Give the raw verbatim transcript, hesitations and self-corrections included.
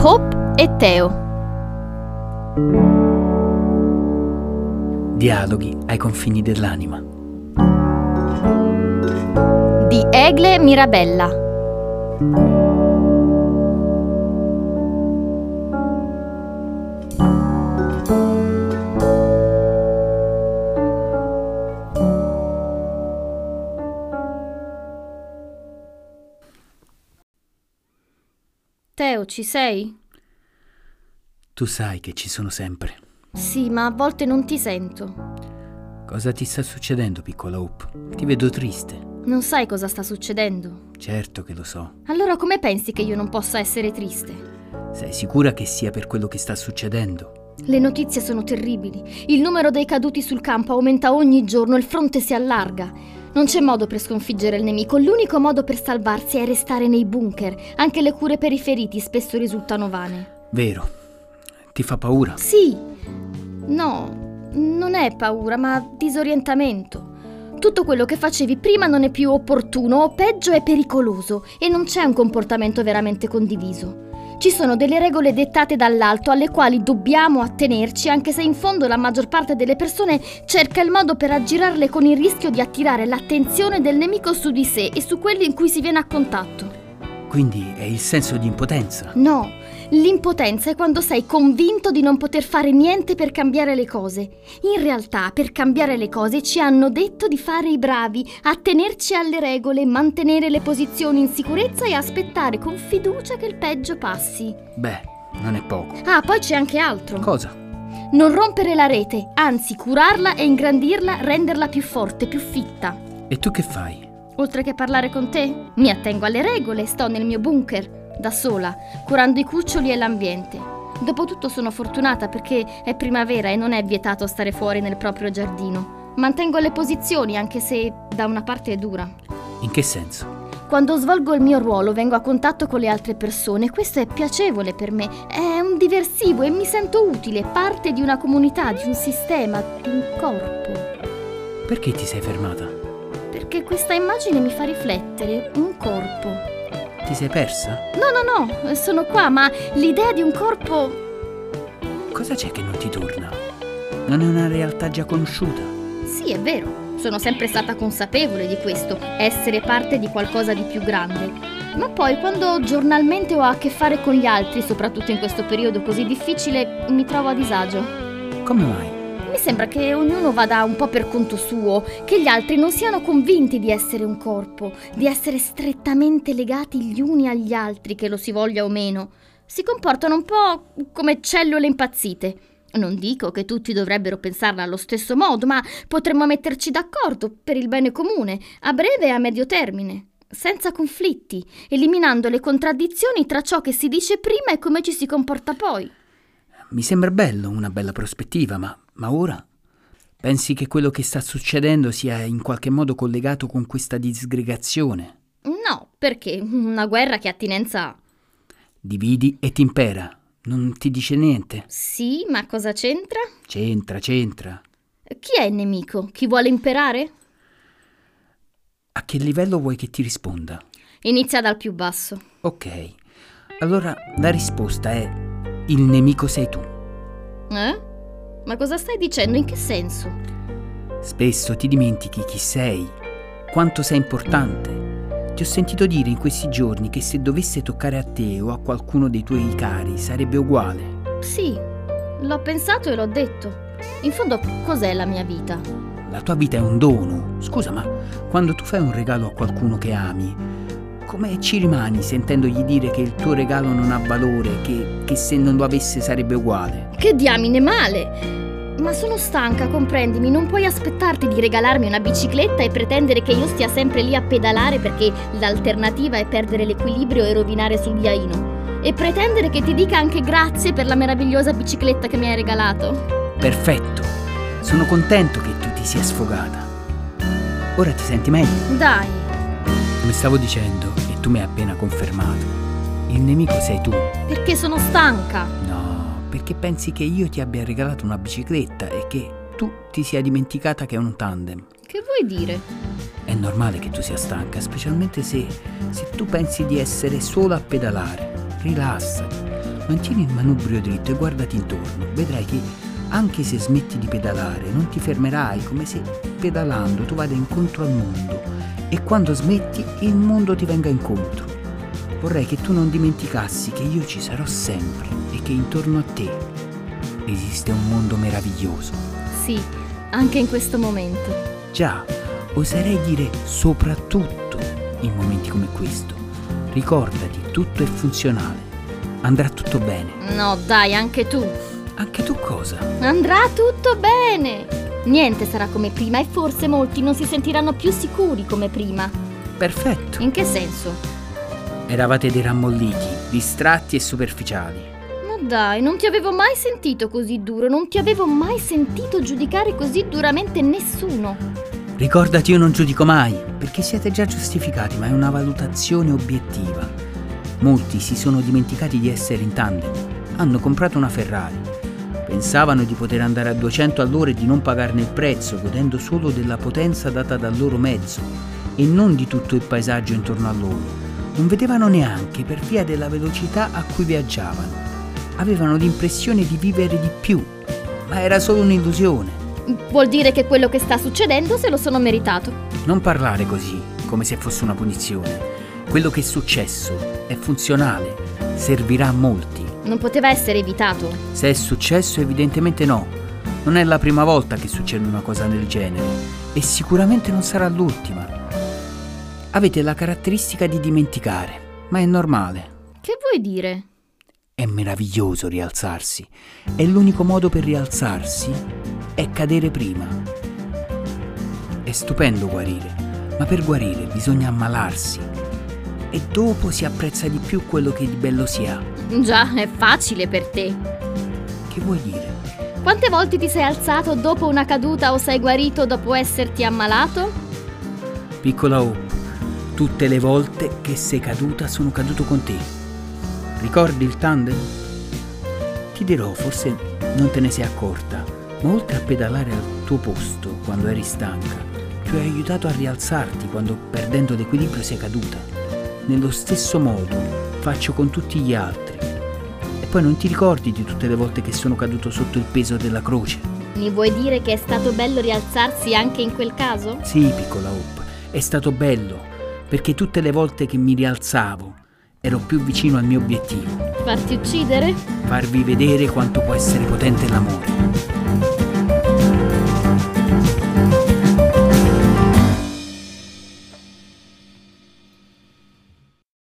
Hope e Teo. Dialoghi ai confini dell'anima. Di Egle Mirabella. Teo, ci sei? Tu sai che ci sono sempre. Sì, ma a volte non ti sento. Cosa ti sta succedendo, piccola Hope? Ti vedo triste. Non sai cosa sta succedendo? Certo che lo so. Allora come pensi che io non possa essere triste? Sei sicura che sia per quello che sta succedendo? Le notizie sono terribili. Il numero dei caduti sul campo aumenta ogni giorno, il fronte si allarga. Non c'è modo per sconfiggere il nemico, l'unico modo per salvarsi è restare nei bunker. Anche le cure per i feriti spesso risultano vane. Vero. Ti fa paura? Sì. No, non è paura, ma disorientamento. Tutto quello che facevi prima non è più opportuno, o peggio è pericoloso, e non c'è un comportamento veramente condiviso. Ci sono delle regole dettate dall'alto alle quali dobbiamo attenerci, anche se in fondo la maggior parte delle persone cerca il modo per aggirarle con il rischio di attirare l'attenzione del nemico su di sé e su quelli in cui si viene a contatto. Quindi è il senso di impotenza? No, l'impotenza è quando sei convinto di non poter fare niente per cambiare le cose. In realtà, per cambiare le cose ci hanno detto di fare i bravi, attenerci alle regole, mantenere le posizioni in sicurezza e aspettare con fiducia che il peggio passi. Beh, non è poco. Ah, poi c'è anche altro. Cosa? Non rompere la rete, anzi curarla e ingrandirla, renderla più forte, più fitta. E tu che fai? Oltre che parlare con te, mi attengo alle regole, sto nel mio bunker, da sola, curando i cuccioli e l'ambiente. Dopotutto sono fortunata perché è primavera e non è vietato stare fuori nel proprio giardino. Mantengo le posizioni anche se da una parte è dura. In che senso? Quando svolgo il mio ruolo vengo a contatto con le altre persone, questo è piacevole per me, è un diversivo e mi sento utile, parte di una comunità, di un sistema, di un corpo. Perché ti sei fermata? Perché questa immagine mi fa riflettere, un corpo. Ti sei persa? No, no, no, sono qua, ma l'idea di un corpo... Cosa c'è che non ti torna? Non è una realtà già conosciuta? Sì, è vero, sono sempre stata consapevole di questo, essere parte di qualcosa di più grande. Ma poi quando giornalmente ho a che fare con gli altri, soprattutto in questo periodo così difficile, mi trovo a disagio. Come mai? Mi sembra che ognuno vada un po' per conto suo, che gli altri non siano convinti di essere un corpo, di essere strettamente legati gli uni agli altri, che lo si voglia o meno. Si comportano un po' come cellule impazzite. Non dico che tutti dovrebbero pensarla allo stesso modo, ma potremmo metterci d'accordo per il bene comune, a breve e a medio termine, senza conflitti, eliminando le contraddizioni tra ciò che si dice prima e come ci si comporta poi. Mi sembra bello, una bella prospettiva, ma, ma ora? Pensi che quello che sta succedendo sia in qualche modo collegato con questa disgregazione? No, perché una guerra che attinenza ha? Dividi e t'impera. Non ti dice niente? Sì, ma cosa c'entra? C'entra, c'entra. Chi è il nemico? Chi vuole imperare? A che livello vuoi che ti risponda? Inizia dal più basso. Ok, allora la risposta è: il nemico sei tu. Eh? Ma cosa stai dicendo? In che senso? Spesso ti dimentichi chi sei, quanto sei importante. Ti ho sentito dire in questi giorni che se dovesse toccare a te o a qualcuno dei tuoi cari sarebbe uguale. Sì, l'ho pensato e l'ho detto. In fondo, cos'è la mia vita? La tua vita è un dono. Scusa, ma quando tu fai un regalo a qualcuno che ami, come ci rimani sentendogli dire che il tuo regalo non ha valore, che, che se non lo avesse sarebbe uguale? Che diamine male! Ma sono stanca, comprendimi, non puoi aspettarti di regalarmi una bicicletta e pretendere che io stia sempre lì a pedalare perché l'alternativa è perdere l'equilibrio e rovinare sul ghiaino. E pretendere che ti dica anche grazie per la meravigliosa bicicletta che mi hai regalato. Perfetto, sono contento che tu ti sia sfogata. Ora ti senti meglio? Dai. Come stavo dicendo, e tu mi hai appena confermato, il nemico sei tu. Perché sono stanca. No. Perché pensi che io ti abbia regalato una bicicletta e che tu ti sia dimenticata che è un tandem. Che vuoi dire? È normale che tu sia stanca, specialmente se, se tu pensi di essere sola a pedalare. Rilassati. Mantieni il manubrio dritto e guardati intorno. Vedrai che anche se smetti di pedalare, non ti fermerai, come se pedalando tu vada incontro al mondo e quando smetti il mondo ti venga incontro. Vorrei che tu non dimenticassi che io ci sarò sempre e che intorno a te esiste un mondo meraviglioso. Sì, anche in questo momento. Già, oserei dire soprattutto in momenti come questo. Ricordati, tutto è funzionale. Andrà tutto bene. No, dai, anche tu. Anche tu cosa? Andrà tutto bene. Niente sarà come prima e forse molti non si sentiranno più sicuri come prima. Perfetto. In che senso? Eravate dei rammolliti, distratti e superficiali. Ma dai, non ti avevo mai sentito così duro, non ti avevo mai sentito giudicare così duramente nessuno. Ricordati, io non giudico mai, perché siete già giustificati, ma è una valutazione obiettiva. Molti si sono dimenticati di essere in tandem. Hanno comprato una Ferrari. Pensavano di poter andare a duecento all'ora e di non pagarne il prezzo, godendo solo della potenza data dal loro mezzo e non di tutto il paesaggio intorno a loro. Non vedevano neanche per via della velocità a cui viaggiavano. Avevano l'impressione di vivere di più, ma era solo un'illusione. Vuol dire che quello che sta succedendo se lo sono meritato. Non parlare così, come se fosse una punizione. Quello che è successo è funzionale, servirà a molti. Non poteva essere evitato. Se è successo, evidentemente no. Non è la prima volta che succede una cosa del genere e sicuramente non sarà l'ultima. Avete la caratteristica di dimenticare, ma è normale. Che vuoi dire? È meraviglioso rialzarsi. E l'unico modo per rialzarsi è cadere prima. È stupendo guarire, ma per guarire bisogna ammalarsi. E dopo si apprezza di più quello che di bello si ha. Già, è facile per te. Che vuoi dire? Quante volte ti sei alzato dopo una caduta o sei guarito dopo esserti ammalato? Piccola Hope, tutte le volte che sei caduta sono caduto con te. Ricordi il tandem? Ti dirò, forse non te ne sei accorta, ma oltre a pedalare al tuo posto quando eri stanca, ti ho aiutato a rialzarti quando perdendo l'equilibrio sei caduta. Nello stesso modo faccio con tutti gli altri. E poi non ti ricordi di tutte le volte che sono caduto sotto il peso della croce? Mi vuoi dire che è stato bello rialzarsi anche in quel caso? Sì, piccola Hope, è stato bello, perché tutte le volte che mi rialzavo ero più vicino al mio obiettivo. Farti uccidere? Farvi vedere quanto può essere potente l'amore.